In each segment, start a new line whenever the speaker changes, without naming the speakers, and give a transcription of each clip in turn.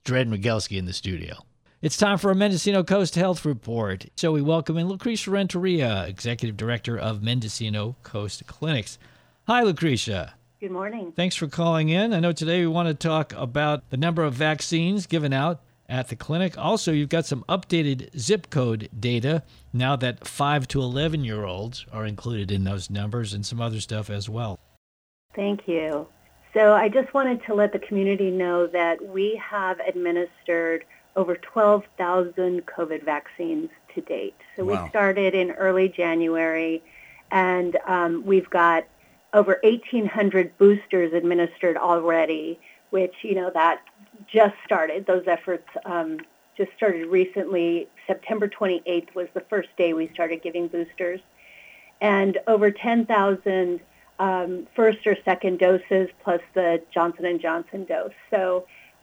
Dred Migelski in the studio. It's time for a Mendocino Coast Health Report. So we welcome in Lucretia Renteria, Executive Director of Mendocino Coast Clinics. Hi, Lucretia.
Good morning.
Thanks for calling in. I know today we want to talk about the number of vaccines given out at the clinic. Also, you've got some updated zip code data now that 5 to 11-year-olds are included in those numbers and some other stuff as well.
Thank you. So I just wanted to let the community know that we have administered over 12,000 COVID vaccines to date. So
Wow.
We started in early January, and we've got over 1,800 boosters administered already, which, that just started. Those efforts just started recently. September 28th was the first day we started giving boosters. And over 10,000 first or second doses plus the Johnson & Johnson dose. So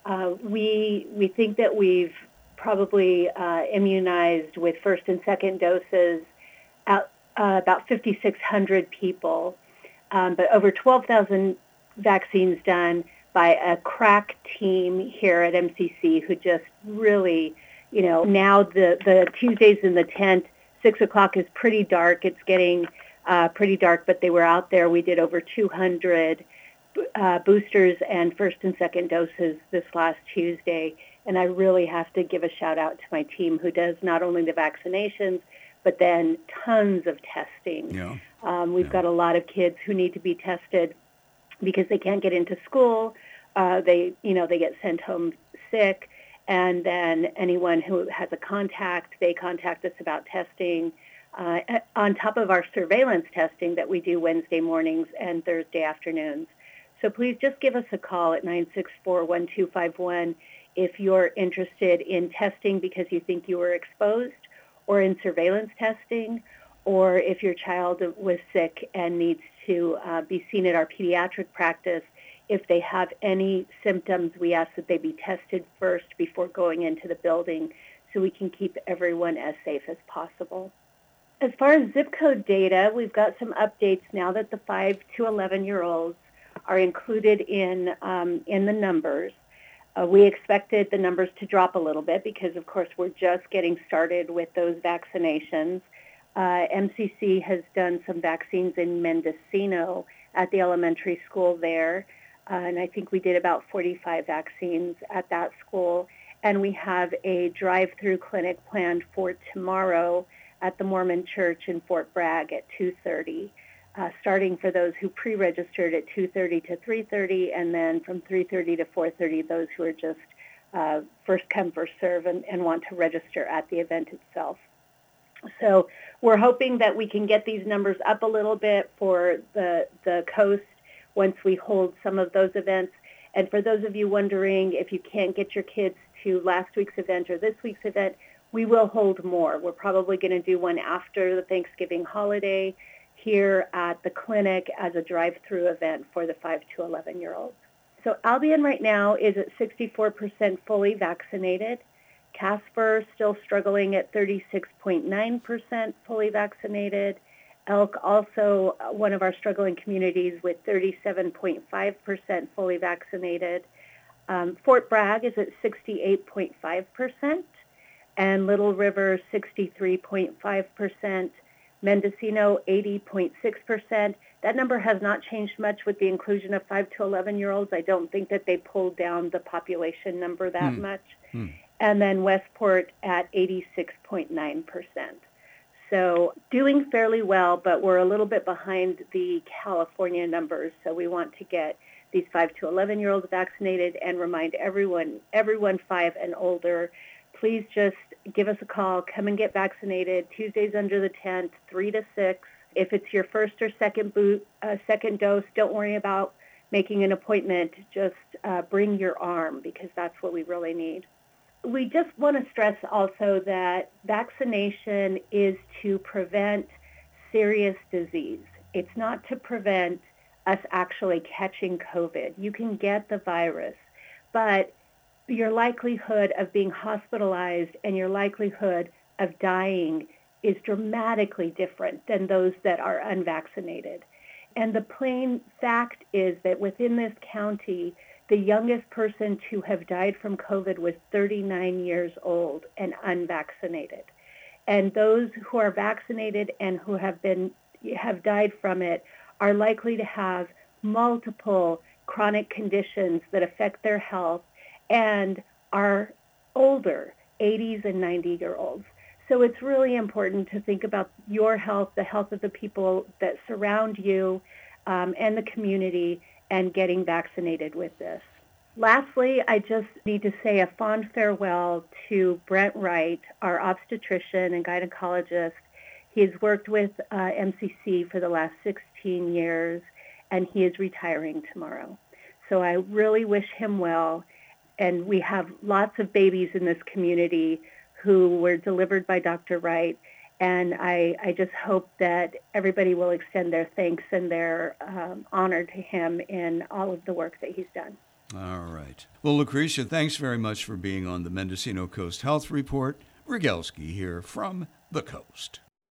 we think that we've probably immunized with first and second doses about 5,600 people, but over 12,000 vaccines done by a crack team here at MCC who just really, now the Tuesdays in the tent, 6 o'clock is pretty dark. It's getting pretty dark, but they were out there. We did over 200 boosters and first and second doses this last Tuesday. And I really have to give a shout out to my team who does not only the vaccinations, but then tons of testing.
Yeah.
We've got a lot of kids who need to be tested because they can't get into school. They get sent home sick. And then anyone who has a contact, they contact us about testing. On top of our surveillance testing that we do Wednesday mornings and Thursday afternoons. So please just give us a call at 964-1251 if you're interested in testing because you think you were exposed, or in surveillance testing, or if your child was sick and needs to be seen at our pediatric practice. If they have any symptoms, we ask that they be tested first before going into the building so we can keep everyone as safe as possible. As far as zip code data, we've got some updates now that the 5 to 11-year-olds are included in the numbers. We expected the numbers to drop a little bit because, of course, we're just getting started with those vaccinations. MCC has done some vaccines in Mendocino at the elementary school there, and I think we did about 45 vaccines at that school. And we have a drive-through clinic planned for tomorrow at the Mormon Church in Fort Bragg at 2:30, starting for those who pre-registered at 2:30 to 3:30, and then from 3:30 to 4:30, those who are just first come, first serve and want to register at the event itself. So we're hoping that we can get these numbers up a little bit for the coast once we hold some of those events. And for those of you wondering if you can't get your kids to last week's event or this week's event, we will hold more. We're probably going to do one after the Thanksgiving holiday here at the clinic as a drive-through event for the 5 to 11-year-olds. So Albion right now is at 64% fully vaccinated. Casper still struggling at 36.9% fully vaccinated. Elk also one of our struggling communities with 37.5% fully vaccinated. Fort Bragg is at 68.5%. And Little River 63.5%, Mendocino 80.6%. That number has not changed much with the inclusion of 5 to 11-year-olds. I don't think that they pulled down the population number that much. And then Westport at 86.9%. So doing fairly well, but we're a little bit behind the California numbers. So we want to get these 5 to 11-year-olds vaccinated and remind everyone 5 and older, please just give us a call. Come and get vaccinated. Tuesdays under the tent, 3 to 6. If it's your first or second dose, don't worry about making an appointment. Just bring your arm because that's what we really need. We just want to stress also that vaccination is to prevent serious disease. It's not to prevent us actually catching COVID. You can get the virus, but your likelihood of being hospitalized and your likelihood of dying is dramatically different than those that are unvaccinated. And the plain fact is that within this county, The youngest person to have died from COVID was 39 years old and unvaccinated. And those who are vaccinated and who have died from it are likely to have multiple chronic conditions that affect their health and are older, 80s and 90-year-olds. So it's really important to think about your health, the health of the people that surround you, and the community, and getting vaccinated with this. Lastly, I just need to say a fond farewell to Brent Wright, our obstetrician and gynecologist. He's worked with MCC for the last 16 years, and he is retiring tomorrow. So I really wish him well. And we have lots of babies in this community who were delivered by Dr. Wright. And I just hope that everybody will extend their thanks and their honor to him in all of the work that he's done.
All right. Well, Lucretia, thanks very much for being on the Mendocino Coast Health Report. Rygelski here from the Coast.